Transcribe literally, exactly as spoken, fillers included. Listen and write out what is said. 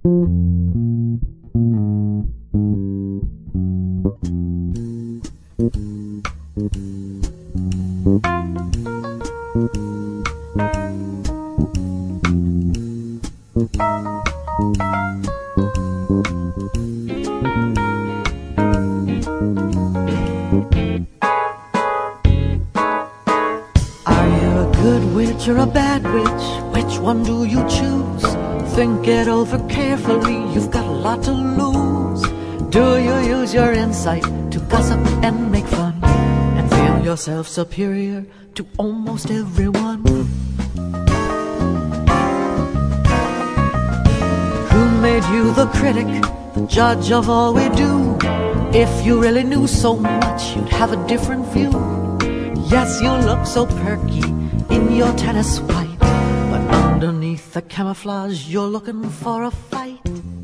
Good witch or a bad witch, which one do you choose? Think it over carefully, you've got a lot to lose. Do you use your insight to gossip and make fun, and feel yourself superior to almost everyone? Who made you the critic, the judge of all we do? If you really knew so much, you'd have a different view. Yes, you look so perky in your tennis white, but underneath the camouflage you're looking for a fight.